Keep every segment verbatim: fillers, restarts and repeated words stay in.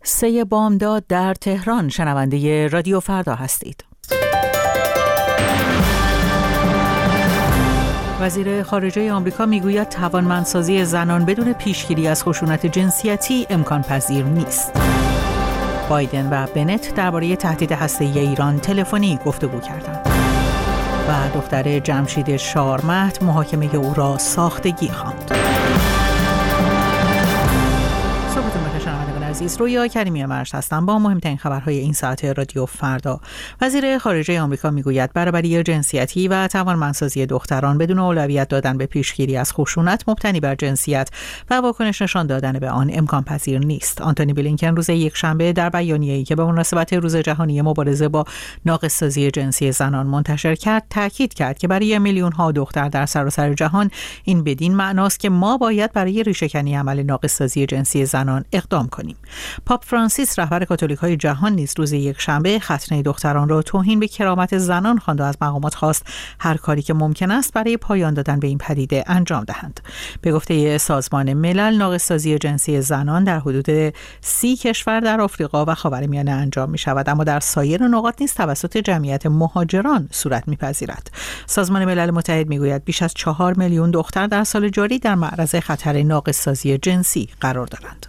سه بامداد در تهران. شنونده رادیو فردا هستید. وزیر خارجه آمریکا میگوید توانمندسازی زنان بدون پیشگیری از خشونت جنسیتی امکان پذیر نیست. بایدن و بنت درباره تهدید هسته‌ای ایران تلفنی گفتگو کردند. و دختر جمشید شارمهد محاکمه او را ساختگی خواند. عزیز، رویا کریمی مرشد هستم با مهمترین خبرهای این ساعت رادیو فردا. وزیر خارجه آمریکا میگوید برابری جنسیتی و توانمندسازی دختران بدون اولویت دادن به پیشگیری از خشونت مبتنی بر جنسیت و واکنش نشان دادن به آن امکان پذیر نیست. آنتونی بلینکن روز یکشنبه در بیانیه‌ای که به مناسبت روز جهانی مبارزه با ناقص‌سازی جنسی زنان منتشر کرد، تاکید کرد که برای میلیون‌ها دختر در سراسر جهان این بدین معناست که ما باید برای ریشه‌کنی عمل ناقص‌سازی جنسی زنان اقدام کنیم. پاپ فرانسیس رهبر کاتولیک‌های جهان نیز روز یکشنبه ختنه دختران را توهین به کرامت زنان خواند و از مقامات خواست هر کاری که ممکن است برای پایان دادن به این پدیده انجام دهند. به گفته سازمان ملل، ناقص‌سازی جنسی زنان در حدود سی کشور در آفریقا و خاورمیانه انجام می‌شود، اما در سایر نقاط نیز توسط جمعیت مهاجران صورت می‌پذیرد. سازمان ملل متحد می‌گوید بیش از چهار میلیون دختر در سال جاری در معرض خطر ناقص‌سازی جنسی قرار دارند.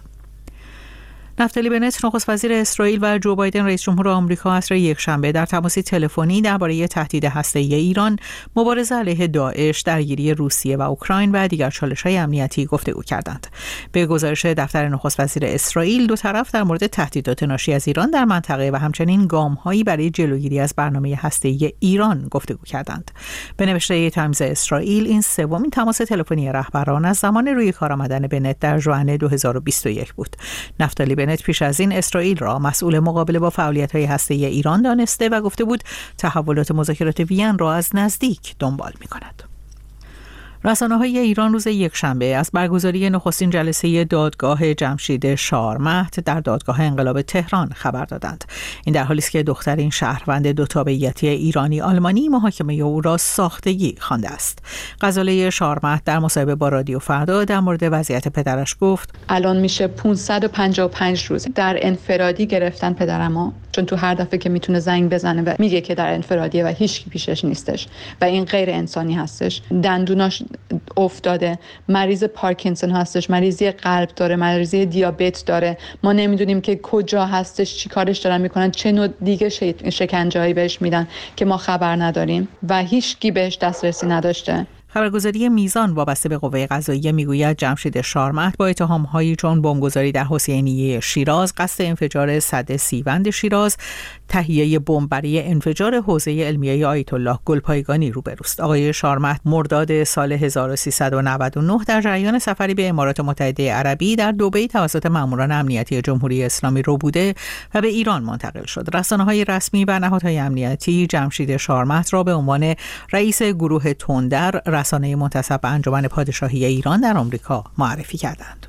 نفتالی بنت نخست وزیر اسرائیل و جو بایدن رئیس جمهور آمریکا عصر یکشنبه در تماسی تلفنی درباره تهدید هسته‌ای ایران، مبارزه علیه داعش، درگیری روسیه و اوکراین و دیگر چالش‌های امنیتی گفتگو کردند. به گزارش دفتر نخست وزیر اسرائیل، دو طرف در مورد تهدیدات ناشی از ایران در منطقه و همچنین گام‌هایی برای جلوگیری از برنامه هسته‌ای ایران گفتگو کردند. به نوشته تایمز اسرائیل، این سومین تماس تلفنی رهبران از زمان روی کار آمدن بنت در ژوئن دو هزار و بیست و یک بود. نفتالی بنت پیش از این اسرائیل را مسئول مقابله با فعالیت‌های هسته‌ای ایران دانسته و گفته بود تحولات مذاکرات وین را از نزدیک دنبال می‌کند. رسانه‌های ایران روز یکشنبه از برگزاری نخستین جلسه دادگاه جمشید شارمهد در دادگاه انقلاب تهران خبر دادند. این در حالی است که دختر این شهروند دو تابعیتی ایرانی آلمانی محاکمه او را ساختگی خوانده است. غزاله شارمهد در مصاحبه با رادیو فردا در مورد وضعیت پدرش گفت: الان میشه پانصد و پنجاه و پنج روز در انفرادی گرفتن پدرمو، چون تو هر دفعه که میتونه زنگ بزنه و میگه که در انفرادیه و هیچ کی پیشش نیستش و این غیر انسانی هستش. دندوناش افتاده، مریض پارکینسون هستش، مریضی قلب داره، مریضی دیابت داره. ما نمیدونیم که کجا هستش، چی کارش دارن میکنن، چه نوع دیگه شکنجه‌ای بهش میدن که ما خبر نداریم و هیچ کی بهش دسترسی نداشته. خبرگزاری میزان وابسته به قوه قضاییه میگوید جمشید شارمهد با اتهام‌هایی چون بمبگذاری در حسینیه شیراز، قصد انفجار سد سیوند شیراز، تهیه بمب برای انفجار حوزه علمیه آیت الله گلپایگانی روبروست. آقای شارمهد مرداد سال هزار و سیصد و نود و نه در جریان سفری به امارات متحده عربی در دبی توسط ماموران امنیتی جمهوری اسلامی رو بوده و به ایران منتقل شد. رسانه‌های رسمی و نهادهای امنیتی جمشید شارمهد را به عنوان رئیس گروه تندر، رسانه منتسب به انجمن پادشاهی ایران در آمریکا معرفی کردند.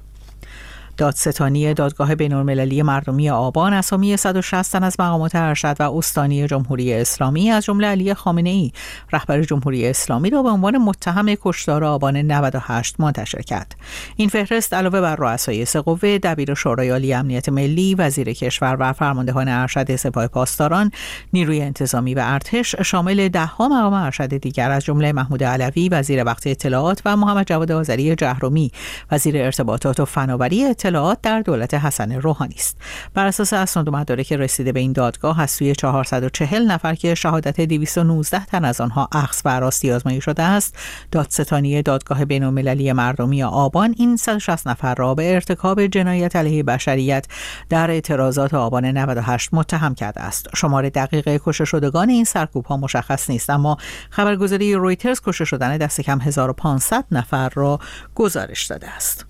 دادستانی دادگاه بین‌المللی مردمی آبان اسامی صد و شصت تن از مقامات ارشد و استانی جمهوری اسلامی از جمله علی خامنه‌ای رهبر جمهوری اسلامی را به عنوان متهم کشتار آبان نود و هشت منتشر کرد. این فهرست علاوه بر رؤسای سه قوه، دبیر شورای عالی امنیت ملی، وزیر کشور و فرماندهان ارشد سپاه پاسداران، نیروی انتظامی و ارتش، شامل ده‌ها مقام ارشد دیگر از جمله محمود علوی وزیر وقت اطلاعات و محمد جواد آذری جهرومی وزیر ارتباطات و فناوری اطلاعات در دولت حسن روحانی است. بر اساس اسناد و مدارک رسیده به این دادگاه، از سوی چهارصد و چهل نفر که شهادت دویست و نوزده تن از آنها اخذ و راستی آزمایی شده است، دادستانی دادگاه بین‌المللی مردمی آبان این صد و شصت نفر را به ارتکاب جنایت علیه بشریت در اعتراضات آبان نود و هشت متهم کرده است. شمار دقیق کشته شدگان این سرکوب‌ها مشخص نیست، اما خبرگزاری رویترز کشته شدن دست کم هزار و پانصد نفر را گزارش داده است.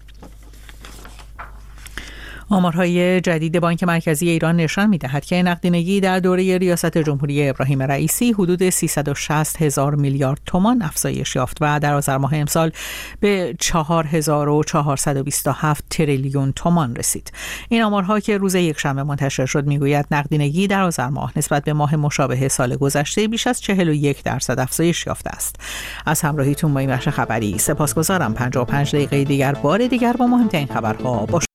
آمارهای جدید بانک مرکزی ایران نشان می‌دهد که نقدینگی در دوره ریاست جمهوری ابراهیم رئیسی حدود سیصد و شصت هزار میلیارد تومان افزایش یافت و در آذر ماه امسال به چهار هزار و چهارصد و بیست و هفت تریلیون تومان رسید. این آمارها که روز یکشنبه منتشر شد میگوید نقدینگی در آذر ماه نسبت به ماه مشابه سال گذشته بیش از چهل و یک درصد افزایش یافته است. از همراهیتون با این بخش خبری سپاسگزارم. پنجاه و پنج دقیقه دیگر بار دیگر با مهمترین خبرها باش